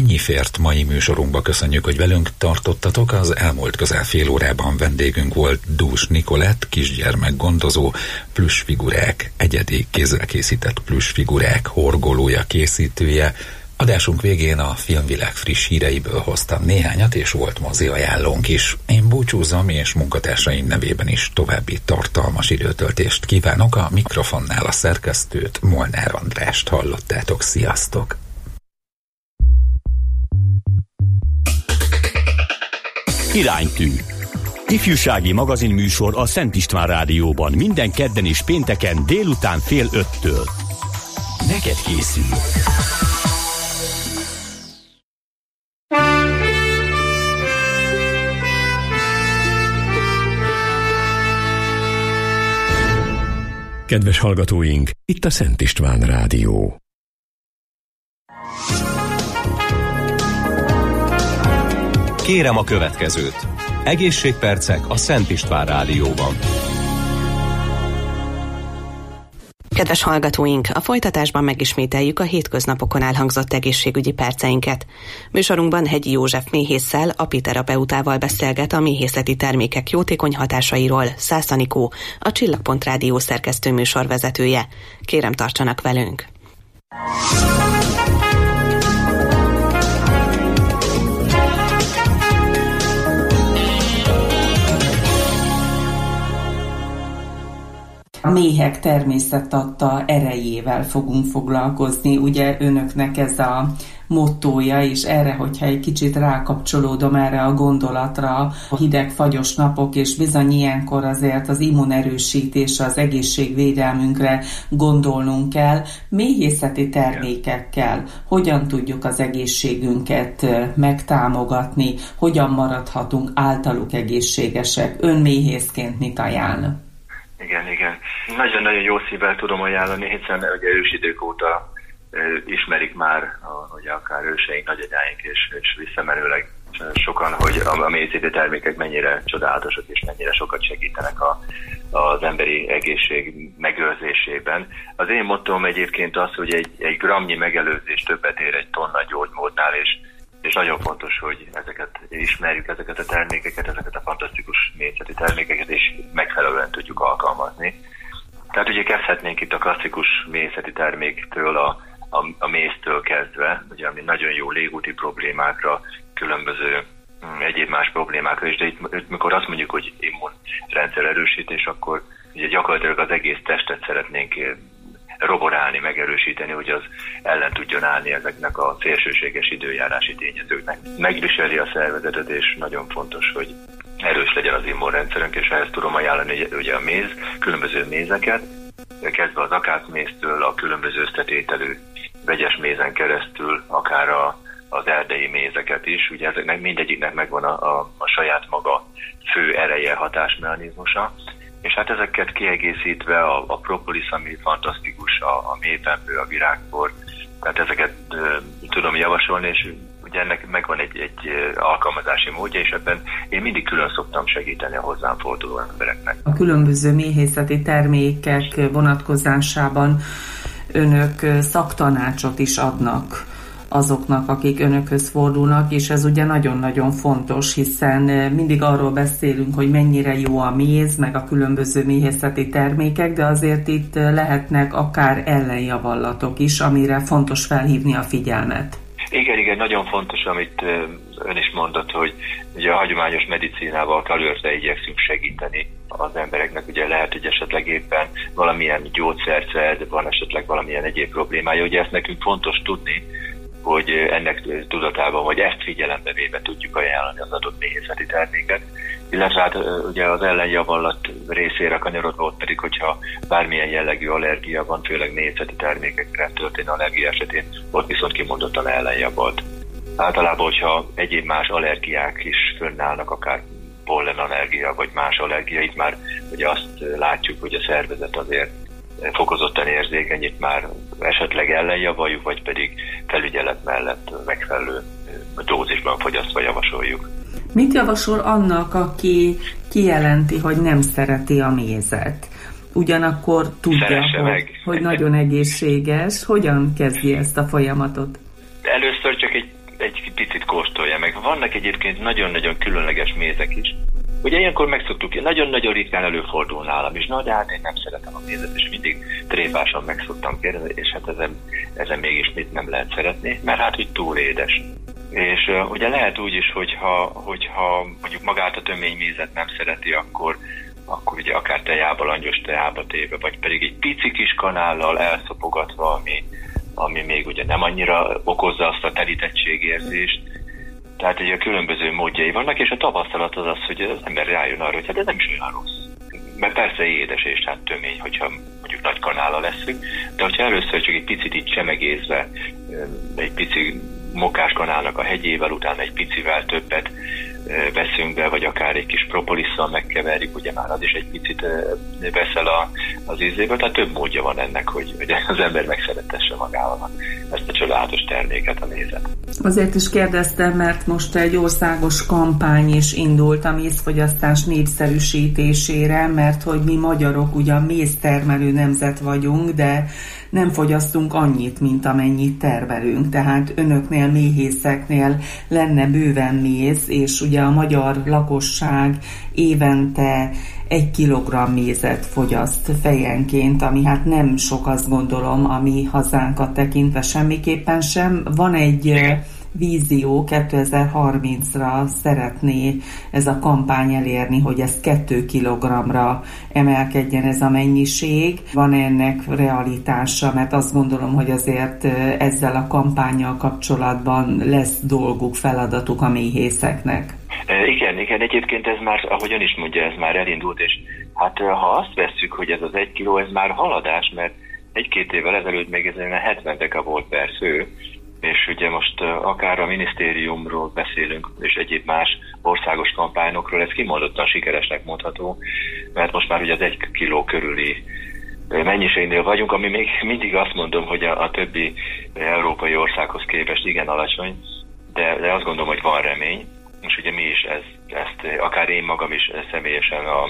Ennyi fért mai műsorunkba, köszönjük, hogy velünk tartottatok. Az elmúlt közel fél órában vendégünk volt Dús Nikolett, kisgyermekgondozó, plüssfigurák, egyedi kézzel készített plüssfigurák horgolója, készítője. Adásunk végén a filmvilág friss híreiből hoztam néhányat, és volt mozi ajánlónk is. Én búcsúzom, és munkatársaim nevében is további tartalmas időtöltést kívánok. A mikrofonnál a szerkesztőt, Molnár Andrást hallottátok. Sziasztok! Iránytű. Ifjúsági magazinműsor a Szent István Rádióban minden kedden és pénteken délután fél öttől. Neked készül. Kedves hallgatóink, itt a Szent István Rádió. Kérem a következőt. Egészségpercek a Szent István Rádióban. Kedves hallgatóink, a folytatásban megismételjük a hétköznapokon elhangzott egészségügyi perceinket. Műsorunkban Hegyi József méhésszel, apiterapeutával beszélget a méhészeti termékek jótékony hatásairól Szász Anikó, a Csillagpont Rádió szerkesztő műsorvezetője. Kérem, tartsanak velünk! A méhek természetadta erejével fogunk foglalkozni, ugye önöknek ez a mottója, és erre, hogyha egy kicsit rákapcsolódom erre a gondolatra, a hideg, fagyos napok, és bizony ilyenkor azért az immunerősítés, az egészségvédelmünkre gondolnunk kell. Méhészeti termékekkel hogyan tudjuk az egészségünket megtámogatni, hogyan maradhatunk általuk egészségesek? Ön méhészként mit ajánl? Igen, igen. Nagyon-nagyon jó szívvel tudom ajánlani, hiszen ugye ősidők óta e, ismerik már, a, ugye akár őseink, nagyanyáink és, és visszamenőleg sokan, hogy a, a méhészeti termékek mennyire csodálatosak és mennyire sokat segítenek a, az emberi egészség megőrzésében. Az én mottóm egyébként az, hogy egy, egy grammnyi megelőzés többet ér egy tonna gyógymódnál, és és nagyon fontos, hogy ezeket ismerjük, ezeket a termékeket, ezeket a fantasztikus méhészeti termékeket, és megfelelően tudjuk alkalmazni. Tehát ugye kezdhetnénk itt a klasszikus méhészeti terméktől, a, a, a méztől kezdve, ugye, ami nagyon jó légúti problémákra, különböző egyéb más problémákra is, de itt, itt mikor azt mondjuk, hogy immunrendszer erősítés, akkor ugye gyakorlatilag az egész testet szeretnénk roborálni, megerősíteni, hogy az ellen tudjon állni ezeknek a szélsőséges időjárási tényezőknek. Megviseli a szervezetet, és nagyon fontos, hogy erős legyen az immunrendszerünk, és ehhez tudom ajánlani ugye a méz, különböző mézeket, kezdve az akácméztől a különböző összetételű vegyes mézen keresztül, akár a, az erdei mézeket is. Ugye ezeknek mindegyiknek megvan a, a, a saját maga fő ereje, hatásmechanizmusa, és hát ezeket kiegészítve a, a propolis, ami fantasztikus, a, a méhpempő, a virágbor, tehát ezeket e, tudom javasolni, és ugye ennek megvan egy, egy alkalmazási módja, és ebben én mindig külön szoktam segíteni a hozzám forduló embereknek. A különböző méhészeti termékek vonatkozásában önök szaktanácsot is adnak azoknak, akik önökhöz fordulnak, és ez ugye nagyon-nagyon fontos, hiszen mindig arról beszélünk, hogy mennyire jó a méz, meg a különböző méhészeti termékek, de azért itt lehetnek akár ellenjavallatok is, amire fontos felhívni a figyelmet. Igen, igen, nagyon fontos, amit ön is mondott, hogy ugye a hagyományos medicinával kalőrre igyekszünk segíteni az embereknek. Ugye lehet, hogy esetleg éppen valamilyen gyógyszert szed, van esetleg valamilyen egyéb problémája. Ugye ezt nekünk fontos tudni, hogy ennek tudatában, vagy ezt figyelembe véve tudjuk ajánlani az adott méhészeti terméket. Illetve hát ugye az ellenjavallat részére kanyarodva ott pedig, hogyha bármilyen jellegű allergia van, főleg méhészeti termékekre történő allergia esetén, ott viszont kimondottan ellenjavalt. Általában, hogyha egyéb más allergiák is fönnállnak, akár pollenallergia, vagy más allergia, itt már ugye azt látjuk, hogy a szervezet azért fokozottan érzékeny, itt már esetleg ellenjavaljuk, vagy pedig felügyelet mellett megfelelő dózisban fogyasztva javasoljuk. Mit javasol annak, aki kijelenti, hogy nem szereti a mézet? Ugyanakkor tudja, hogy, hogy nagyon egészséges. Hogyan kezdi ezt a folyamatot? Először csak egy, egy picit kóstolja meg. Vannak egyébként nagyon-nagyon különleges mézek is. Ugye ilyenkor megszoktuk, nagyon-nagyon ritkán előfordul nálam is, na de hát én nem szeretem a mézet, és mindig tréfásan meg szoktam kérdezni, és hát ezen, ezen mégis mit nem lehet szeretni, mert hát úgy túl édes. És uh, ugye lehet úgy is, hogyha, hogyha mondjuk magát a töménymézet nem szereti, akkor, akkor ugye akár tejába, langyos tejába téve, vagy pedig egy pici kis kanállal elszopogatva, ami, ami még ugye nem annyira okozza azt a telítettségérzést. Tehát ugye a különböző módjai vannak, és a tapasztalat az az, hogy az ember rájön arra, hogy hát ez nem is olyan rossz. Mert persze édes és hát tömény, hogyha mondjuk nagy kanállal leszünk, de hogyha először csak egy picit így csemegézve, egy pici mokás kanálnak a hegyével, utána egy picivel többet veszünk be, vagy akár egy kis propolisszal megkeverjük, ugye már az is egy picit veszel a, az ízéből, tehát több módja van ennek, hogy, hogy az ember megszeretesse magával ezt a csodálatos terméket, a mézet. Azért is kérdeztem, mert most egy országos kampány is indult a mézfogyasztás népszerűsítésére, mert hogy mi magyarok ugyan méztermelő nemzet vagyunk, de nem fogyasztunk annyit, mint amennyit termelünk. Tehát önöknél, méhészeknél lenne bőven méz, és ugye a magyar lakosság évente egy kilogramm mézet fogyaszt fejenként, ami hát nem sok, azt gondolom, a mi hazánkat tekintve semmiképpen sem. Van egy vízió, kétezer-harmincra szeretné ez a kampány elérni, hogy ez két kilogramra emelkedjen ez a mennyiség. Van ennek realitása, mert azt gondolom, hogy azért ezzel a kampánnyal kapcsolatban lesz dolguk, feladatuk a méhészeknek. Igen, igen, egyébként ez már, ahogy ön is mondja, ez már elindult, és hát ha azt vesszük, hogy ez az egy kiló, ez már haladás, mert egy-két évvel ezelőtt még ez hetven deka volt per fő, és ugye most akár a minisztériumról beszélünk, és egyéb más országos kampányokról, ez kimondottan sikeresnek mondható, mert most már ugye az egy kiló körüli mennyiségnél vagyunk, ami még mindig azt mondom, hogy a, a többi európai országhoz képest igen alacsony, de, de azt gondolom, hogy van remény, és ugye mi is ez, ezt, akár én magam is személyesen a,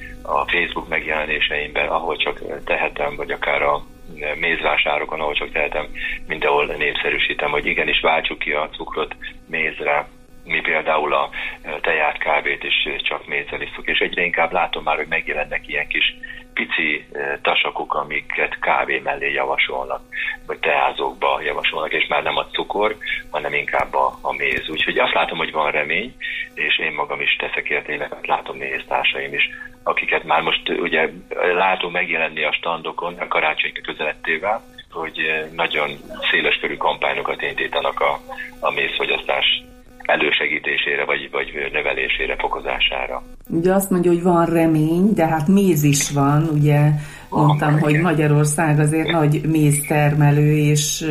a Facebook megjelenéseimben, ahol csak tehetem, vagy akár a mézvásárokon, ahol csak tehetem, mindenhol népszerűsítem, hogy igenis váltsuk ki a cukrot mézre. Mi például a teját, kávét is csak mézzel isszuk, és egyre inkább látom már, hogy megjelennek ilyen kis pici tasakok, amiket kávé mellé javasolnak, vagy teázókba javasolnak, és már nem a cukor, hanem inkább a, a méz. Úgyhogy azt látom, hogy van remény, és én magam is teszek értéleket, látom méztársaim is, akiket már most ugye látom megjelenni a standokon a karácsony közelettével, hogy nagyon széleskörű kampányokat indítanak a, a mézfogyasztás elősegítésére, vagy, vagy növelésére, fokozásására. Ugye azt mondja, hogy van remény, de hát méz is van, ugye mondtam, hogy Magyarország azért nagy méztermelő, és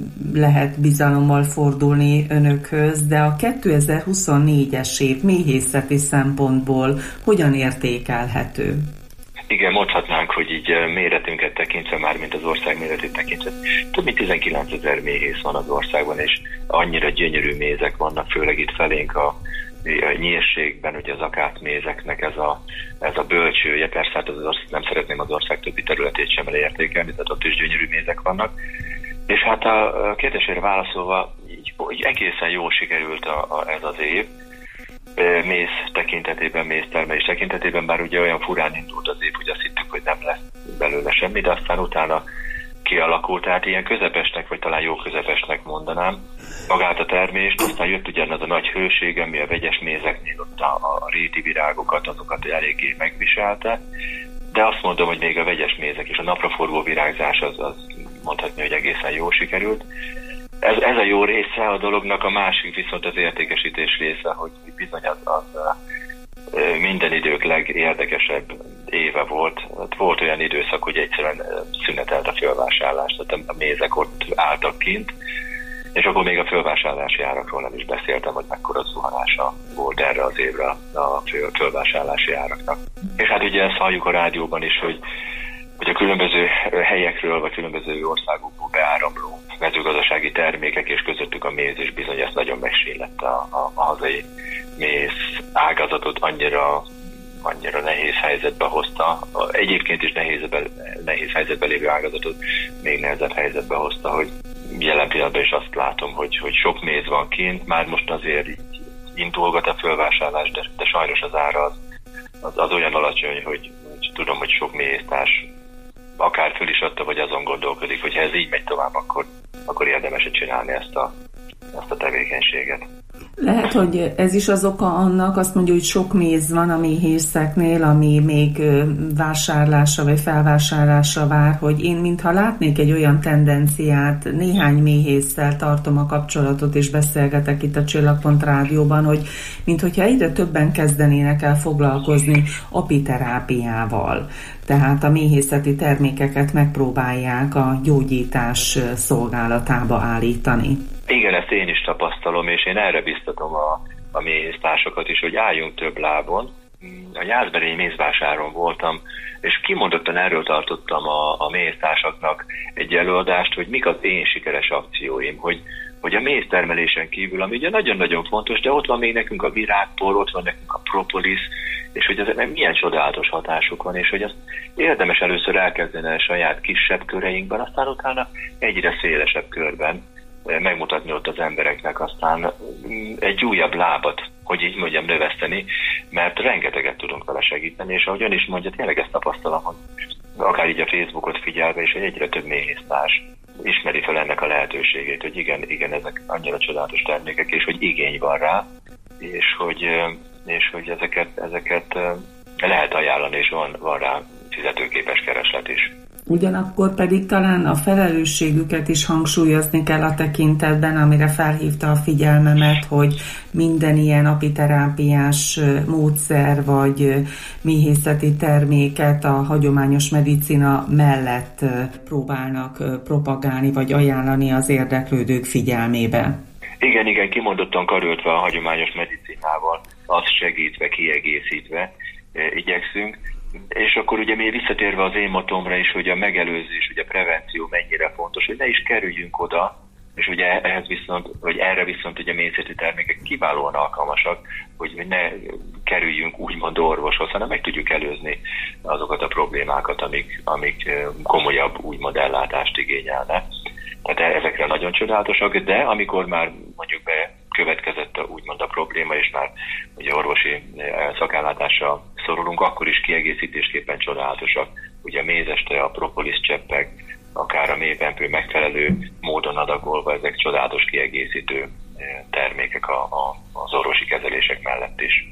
lehet bizalommal fordulni önökhöz, de a kétezer-huszonnégyes év méhészeti szempontból hogyan értékelhető? Igen, mondhatnánk, hogy így méretünket tekintve, már mint az ország méretét tekintve, több mint tizenkilencezer méhész van az országban, és annyira gyönyörű mézek vannak, főleg itt felénk a, a nyírségben, ugye az akátmézeknek ez a, ez a bölcsője, persze hát az ország, nem szeretném az ország többi területét sem elértékelni, tehát ott is gyönyörű mézek vannak. És hát a kérdésére válaszolva, így, így egészen jól sikerült a, a, ez az év, méz tekintetében, méztermelés tekintetében, bár ugye olyan furán indult az év, hogy azt hittük, hogy nem lesz belőle semmi, de aztán utána kialakult, tehát ilyen közepesnek, vagy talán jó közepesnek mondanám magát a termést, aztán jött ugyanaz a nagy hőség, ami a vegyes mézeknél ott a, a réti virágokat, azokat eléggé megviselte, de azt mondom, hogy még a vegyes mézek és a napraforgó virágzás az, az mondhatni, hogy egészen jól sikerült. Ez, ez a jó része a dolognak, a másik viszont az értékesítés része, hogy bizony az, az minden idők legérdekesebb éve volt. Volt olyan időszak, hogy egyszerűen szünetelt a fölvásárlás, tehát a mézek ott álltak kint, és akkor még a fölvásárlási árakról nem is beszéltem, hogy mekkora zuhanása volt erre az évre a fölvásárlási áraknak. És hát ugye ezt halljuk a rádióban is, hogy hogy a különböző helyekről, vagy különböző országokból beáramló mezőgazdasági termékek, és közöttük a méz is bizony ezt nagyon megsínlette a, a, a hazai méz ágazatot, annyira annyira nehéz helyzetbe hozta. Egyébként is nehéz, nehéz helyzetbe lévő ágazatot még nehezebb helyzetbe hozta, hogy jelen pillanatban is azt látom, hogy, hogy sok méz van kint, már most azért indulgat a fölvásárlás, de, de sajnos az ára az, az, az olyan alacsony, hogy, hogy tudom, hogy sok méztárs akár föl is adta, vagy azon gondolkodik, hogy ha ez így megy tovább, akkor, akkor érdemes csinálni ezt a, ezt a tevékenységet. Lehet, hogy ez is az oka annak, azt mondja, hogy sok méz van a méhészeknél, ami még vásárlásra vagy felvásárlásra vár, hogy én mintha látnék egy olyan tendenciát, néhány méhésszel tartom a kapcsolatot, és beszélgetek itt a Csillagpont Rádióban, hogy minthogyha egyre többen kezdenének el foglalkozni apiterápiával. Tehát a méhészeti termékeket megpróbálják a gyógyítás szolgálatába állítani. Igen, ezt én is tapasztalom, és én erre biztatom a, a méhésztársakat is, hogy álljunk több lábon. A Jászberényi mézvásáron voltam, és kimondottan erről tartottam a, a méhésztársaknak egy előadást, hogy mik az én sikeres akcióim, hogy, hogy a méztermelésen kívül, ami ugye nagyon-nagyon fontos, de ott van még nekünk a virágpor, ott van nekünk a propolis, és hogy ezeknek milyen csodálatos hatásuk van, és hogy azt érdemes először elkezdeni a saját kisebb köreinkben, aztán utána egyre szélesebb körben megmutatni ott az embereknek, aztán egy újabb lábat, hogy így mondjam, növeszteni, mert rengeteget tudunk vele segíteni, és ahogy ön is mondja, tényleg ezt tapasztalom, hogy akár így a Facebookot figyelve, és hogy egyre több méhésztárs ismeri fel ennek a lehetőségét, hogy igen, igen, ezek annyira csodálatos termékek, és hogy igény van rá, és hogy, és hogy ezeket, ezeket lehet ajánlani, és van, van rá fizetőképes kereslet is. Ugyanakkor pedig talán a felelősségüket is hangsúlyozni kell a tekintetben, amire felhívta a figyelmemet, hogy minden ilyen apiterápiás módszer vagy méhészeti terméket a hagyományos medicina mellett próbálnak propagálni vagy ajánlani az érdeklődők figyelmébe. Igen, igen, kimondottan karöltve a hagyományos medicinával, azt segítve, kiegészítve igyekszünk. És akkor ugye mi visszatérve az én motomra is, hogy a megelőzés, ugye a prevenció mennyire fontos, hogy ne is kerüljünk oda, és ugye ehhez viszont, vagy erre viszont ugye a méhészeti termékek kiválóan alkalmasak, hogy ne kerüljünk úgymond orvoshoz, hanem meg tudjuk előzni azokat a problémákat, amik, amik komolyabb úgymond ellátást igényelne. Tehát ezekre nagyon csodálatosak, de amikor már mondjuk be következett a, úgymond a probléma, és már ugye orvosi szakellátásra szorulunk, akkor is kiegészítésképpen csodálatosak. Ugye a mézeste, a propolis cseppek, akár a méhpempő megfelelő módon adagolva, ezek csodálatos kiegészítő termékek a, a, az orvosi kezelések mellett is.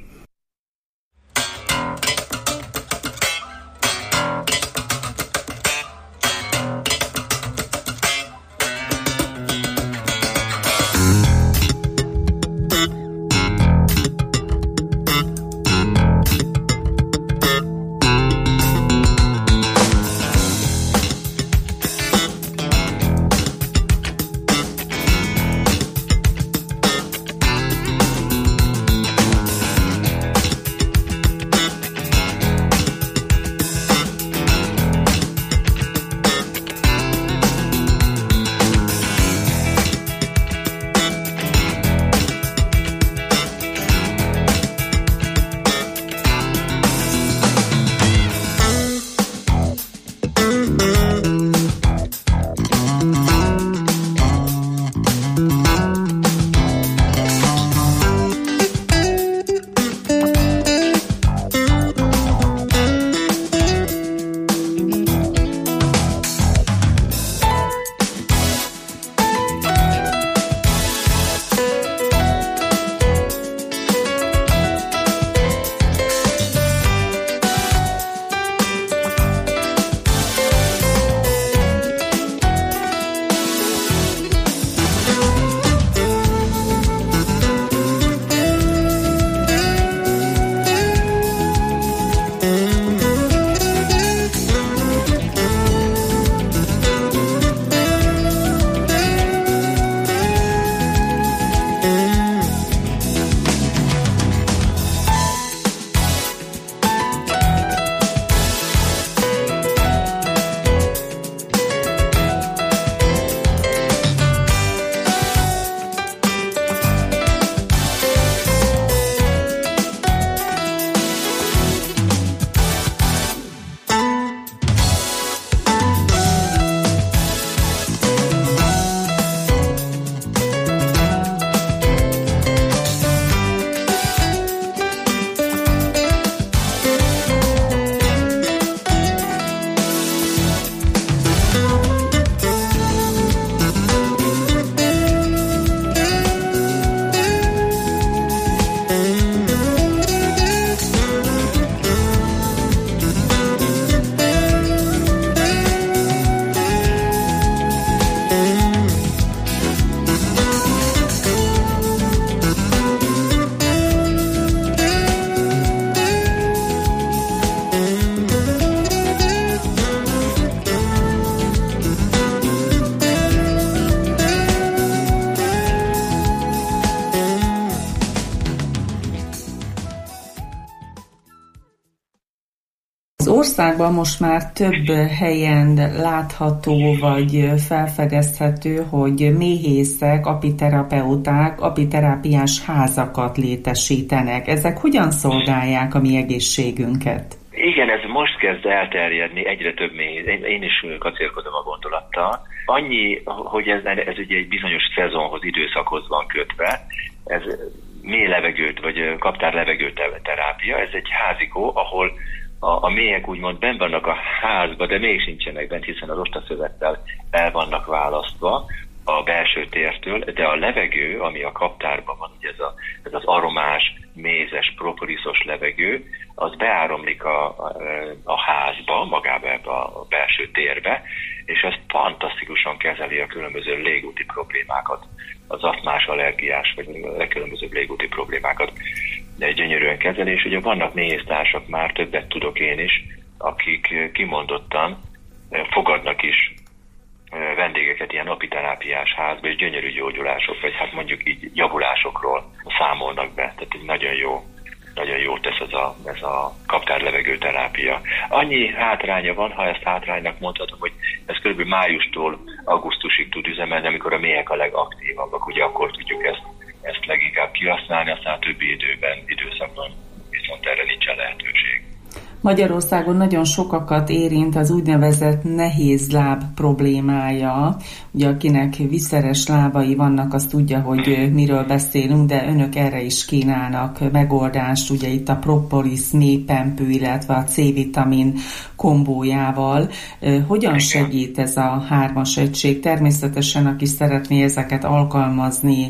országban most már több helyen látható vagy felfedezhető, hogy méhészek, apiterapeuták, apiterápiás házakat létesítenek. Ezek hogyan szolgálják a mi egészségünket? Igen, ez most kezd elterjedni, egyre több méhész. Én is kacérkodom a gondolattal. Annyi, hogy ez, ez ugye egy bizonyos szezonhoz, időszakhoz van kötve. Ez mély levegőt, vagy kaptár levegőterápia, ez egy házikó, ahol a, a méhek úgymond benn vannak a házba, de még sincsenek bent, hiszen a rostaszövettel el vannak választva a belső tértől, de a levegő, ami a kaptárban van, ugye ez, a, ez az aromás, mézes, proporiszos levegő, az beáramlik a, a, a házba, magába ebbe a belső térbe, és ez fantasztikusan kezeli a különböző légúti problémákat, az asztmás, allergiás, vagy a legkülönbözőbb légúti problémákat de gyönyörűen kezeli, és ugye vannak méhésztársak, már többet tudok én is, akik kimondottan fogadnak is vendégeket ilyen apiterápiás házba, és gyönyörű gyógyulások, vagy hát mondjuk így javulásokról számolnak be. Tehát egy nagyon jó, nagyon jó tesz ez a, ez a kaptárlevegőterápia. Annyi hátránya van, ha ezt hátránynak mondhatom, hogy ez kb. Májustól augusztusig tud üzemelni, amikor a méhek a legaktívabbak, ugye akkor tudjuk ezt, ezt leginkább kihasználni, aztán a többi időben, időszakban viszont erre nincsen lehetőség. Magyarországon nagyon sokakat érint az úgynevezett nehéz láb problémája. Ugye akinek viszeres lábai vannak, az tudja, hogy miről beszélünk, de önök erre is kínálnak megoldást. Ugye itt a propolis, mélypempő, illetve a C-vitamin kombójával. Hogyan segít ez a hármas egység? Természetesen, aki szeretné ezeket alkalmazni,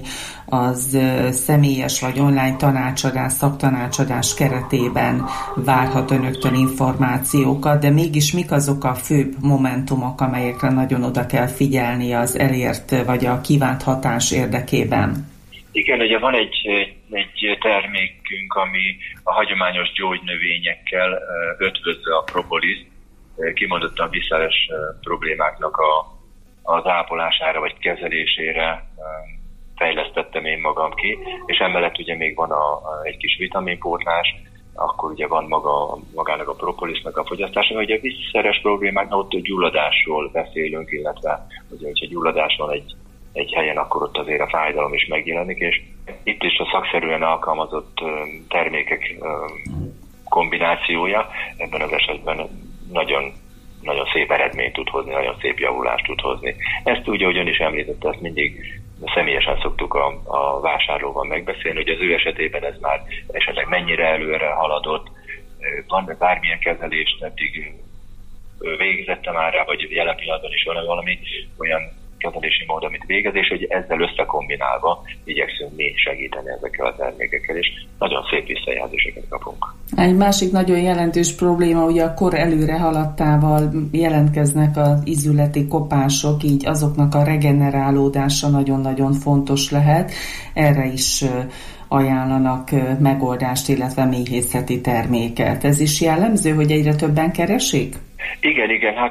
az személyes vagy online tanácsadás, szaktanácsadás keretében várhat önöktől információkat, de mégis mik azok a főbb momentumok, amelyekre nagyon oda kell figyelni az elért vagy a kívánt hatás érdekében? Igen, ugye van egy, egy termékünk, ami a hagyományos gyógynövényekkel ötvözve a propolis, kimondottan viszeres problémáknak a, az ápolására vagy kezelésére fejlesztettem én magam ki, és emellett ugye még van a, a, egy kis vitaminpótlás, akkor ugye van maga, magának a propolisnak a fogyasztása, hogy a viszeres problémáknál ott a gyulladásról beszélünk, illetve ugye, hogyha gyulladás van egy, egy helyen, akkor ott azért a fájdalom is megjelenik, és itt is a szakszerűen alkalmazott termékek kombinációja ebben az esetben nagyon, nagyon szép eredményt tud hozni, nagyon szép javulást tud hozni. Ezt ugye, hogy ön is említette, ezt mindig személyesen szoktuk a, a vásárlóval megbeszélni, hogy az ő esetében ez már esetleg mennyire előre haladott, van bármilyen kezelést eddig végzette már rá, vagy jelen pillanatban is van valami olyan kezelési mód, amit végez, és hogy ezzel összekombinálva igyekszünk mi segíteni ezekkel a termékekkel, és nagyon szép visszajelzéseket kapunk. Egy másik nagyon jelentős probléma, ugye a kor előre haladtával jelentkeznek az ízületi kopások, így azoknak a regenerálódása nagyon-nagyon fontos lehet. Erre is ajánlanak megoldást, illetve méhészeti terméket. Ez is jellemző, hogy egyre többen keresik? Igen, igen, hát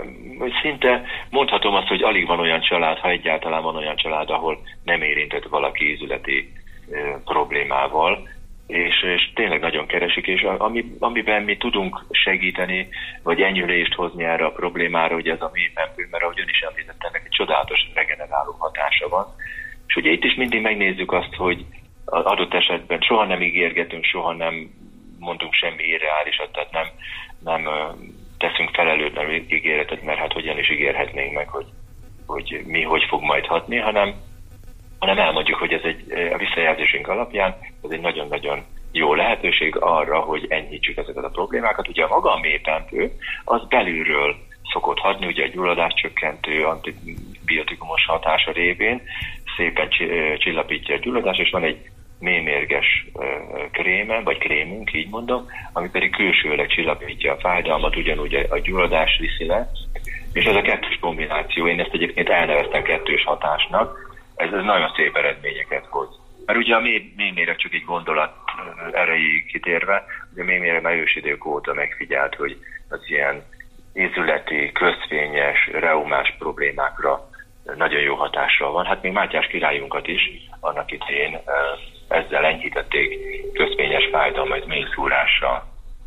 szinte mondhatom azt, hogy alig van olyan család, ha egyáltalán van olyan család, ahol nem érintett valaki ízületi e, problémával, és, és tényleg nagyon keresik, és ami, amiben mi tudunk segíteni, vagy enyhülést hozni erre a problémára, hogy ez a mélypempő, mert ahogy ön is említette, ennek egy csodálatos regeneráló hatása van. És ugye itt is mindig megnézzük azt, hogy az adott esetben soha nem ígérgetünk, soha nem mondunk semmi irreálisat, tehát nem, nem teszünk felelőtlen ígéretet, mert hát hogyan is ígérhetnénk meg, hogy, hogy mi hogy fog majd hatni, hanem, hanem elmondjuk, hogy ez egy, a visszajelzésünk alapján ez egy nagyon-nagyon jó lehetőség arra, hogy enyhítsük ezeket a problémákat. Ugye a maga a mélypempő, az belülről szokott hatni, ugye a gyulladáscsökkentő, antibiotikumos hatása révén szépen csillapítja a gyulladást, és van egy mélymérges kréme, vagy krémünk, így mondom, ami pedig külsőleg csillapítja a fájdalmat, ugyanúgy a gyulladás viszi le, és ez a kettős kombináció, én ezt egyébként elneveztem kettős hatásnak, ez, ez nagyon szép eredményeket hoz. Mert ugye a mélyméreg csak egy gondolat erejéig kitérve, ugye a mélyméreg már ősidők óta megfigyelt, hogy az ilyen ízületi, közvényes, reumás problémákra nagyon jó hatással van. Hát még Mátyás királyunkat is annak idején ezzel enyhítették közvényes fájdalmat, mélyszúrással.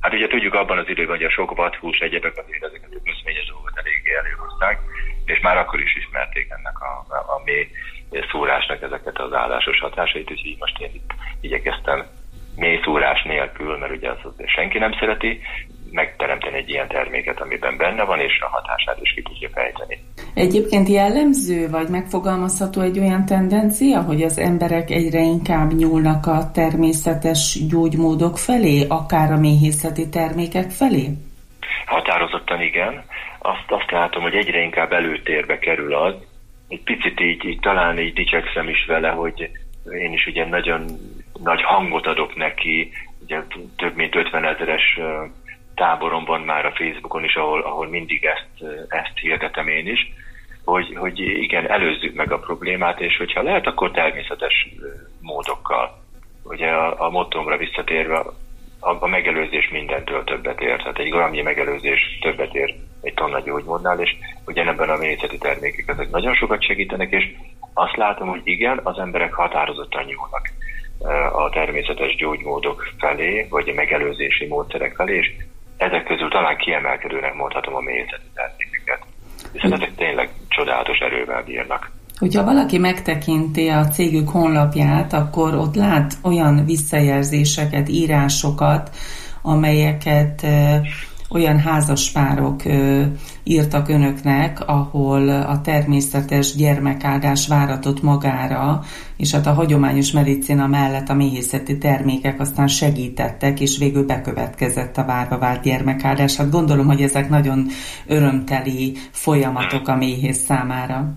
Hát ugye tudjuk abban az időben, hogy a sok vadhús egyebek azért ezeket a köszményes dolgokat eléggé előhozták, és már akkor is ismerték ennek a, a, a mély szúrásnak ezeket az állásos hatásait, úgyhogy most én itt igyekeztem mély szúrás nélkül, mert ugye az azért senki nem szereti, megteremteni egy ilyen terméket, amiben benne van, és a hatását is ki tudja fejteni. Egyébként jellemző, vagy megfogalmazható egy olyan tendencia, hogy az emberek egyre inkább nyúlnak a természetes gyógymódok felé, akár a méhészeti termékek felé? Határozottan igen. Azt, azt látom, hogy egyre inkább előtérbe kerül az. Egy picit így, így talán így dicsekszem is vele, hogy én is ugye nagyon nagy hangot adok neki, ugye több mint ötvenezeres táborom van már a Facebookon is, ahol, ahol mindig ezt, ezt hirdetem én is, hogy, hogy igen, előzzük meg a problémát, és hogyha lehet, akkor természetes módokkal. Ugye a, a mottómra visszatérve, a, a megelőzés mindentől többet ér, tehát egy gramnyi megelőzés többet ér egy tonna gyógymódnál, és ugyanebben a méhészeti termékek ezek nagyon sokat segítenek, és azt látom, hogy igen, az emberek határozottan nyúlnak a természetes gyógymódok felé, vagy a megelőzési módszerek felé, és ezek közül talán kiemelkedőnek mondhatom a méhészeti termékeket, hiszen ezek tényleg csodálatos erővel bírnak. Hogyha valaki megtekinti a cégük honlapját, akkor ott lát olyan visszajelzéseket, írásokat, amelyeket ö, olyan házaspárok ö, írtak önöknek, ahol a természetes gyermekáldás váratott magára, és hát a hagyományos medicina mellett a méhészeti termékek aztán segítettek, és végül bekövetkezett a várva várt gyermekáldás. Hát gondolom, hogy ezek nagyon örömteli folyamatok a méhész számára.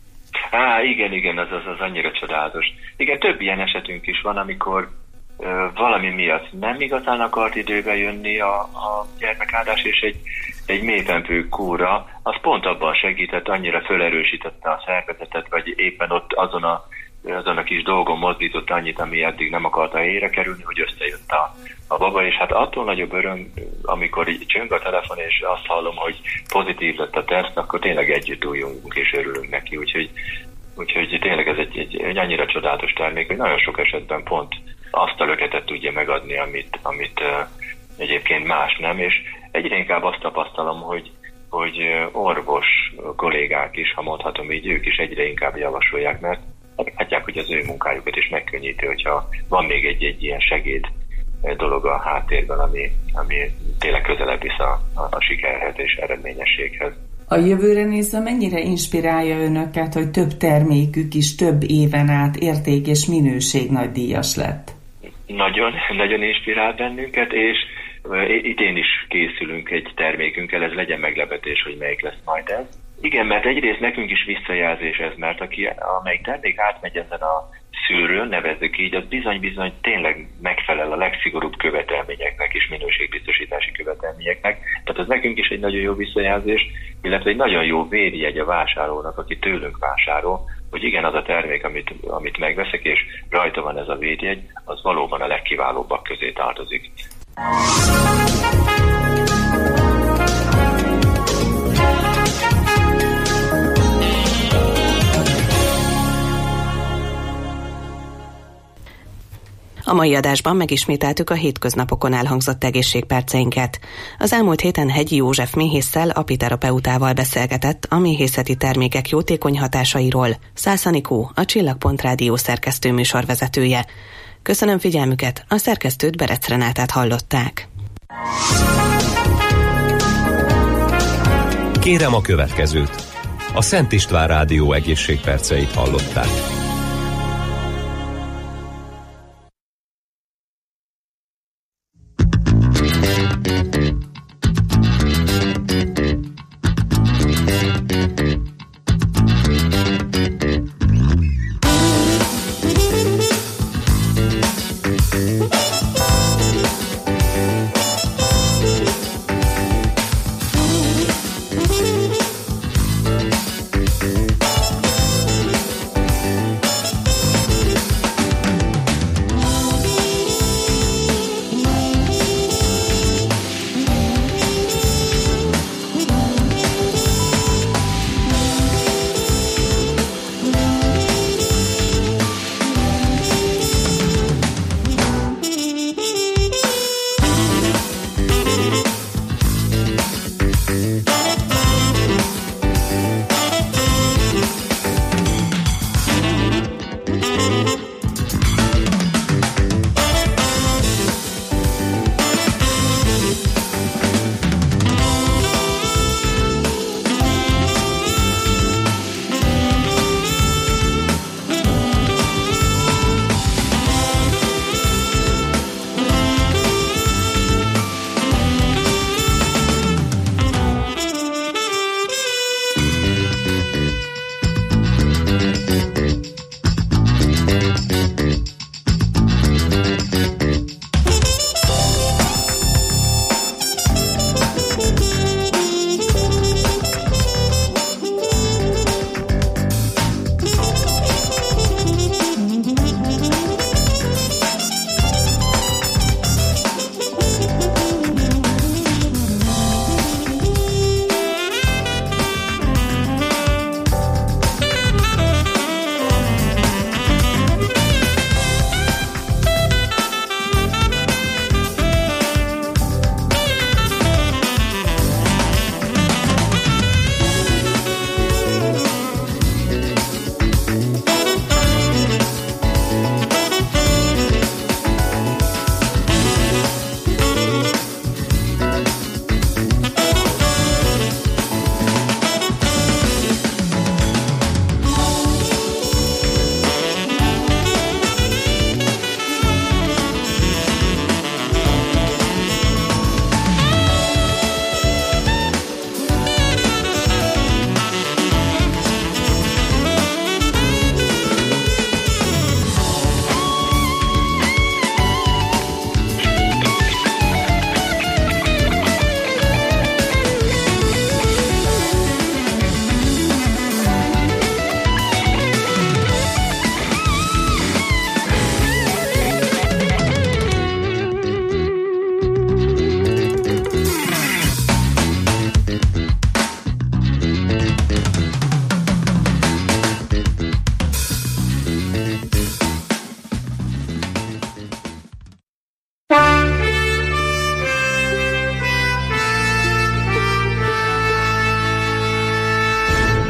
Á, igen, igen, az, az, az annyira csodálatos. Igen, több ilyen esetünk is van, amikor ö, valami miatt nem igazán akart időbe jönni a, a gyermekáldás, és egy, egy mélypempő kúra, az pont abban segített, annyira felerősítette a szervezetet, vagy éppen ott azon a, azon a kis dolgon mozdított annyit, ami eddig nem akarta helyre kerülni, hogy összejött a, a baba, és hát attól nagyobb öröm, amikor így csöng a telefon, és azt hallom, hogy pozitív lett a teszt, akkor tényleg együtt újjongunk és örülünk neki, úgyhogy, úgyhogy tényleg ez egy, egy, egy annyira csodálatos termék, hogy nagyon sok esetben pont azt a löketet tudja megadni, amit, amit uh, egyébként más nem, és egyre inkább azt tapasztalom, hogy, hogy orvos kollégák is, ha mondhatom így, ők is egyre inkább javasolják, mert látják, hogy az ő munkájukat is megkönnyíti, hogyha van még egy-egy ilyen segéd dolog a háttérben, ami, ami tényleg közelebb visz a, a, a sikerhez és eredményességhez. A jövőre nézve mennyire inspirálja önöket, hogy több termékük is több éven át érték és minőség nagydíjas lett? Nagyon, nagyon inspirál bennünket, és idén is készülünk egy termékünkkel, ez legyen meglepetés, hogy melyik lesz majd ez. Igen, mert egyrészt nekünk is visszajelzés ez, mert aki, amelyik termék átmegy ezen a szűrőn, nevezzük így, az bizony-bizony tényleg megfelel a legszigorúbb követelményeknek és minőségbiztosítási követelményeknek. Tehát ez nekünk is egy nagyon jó visszajelzés, illetve egy nagyon jó vérjegy a vásárlónak, aki tőlünk vásárol, hogy igen, az a termék, amit, amit megveszek, és rajta van ez a védjegy, az valóban a legkiválóbbak közé tartozik. A mai adásban megismételtük a hétköznapokon elhangzott egészségperceinket. Az elmúlt héten Hegyi József méhésszel, apiterapeutával beszélgetett a méhészeti termékek jótékony hatásairól. Szász Anikó, a Csillagpont Rádió szerkesztő műsorvezetője. Köszönöm figyelmüket, a szerkesztőt Berec Renátát hallották. Kérem a következőt. A Szent István Rádió egészségperceit hallották.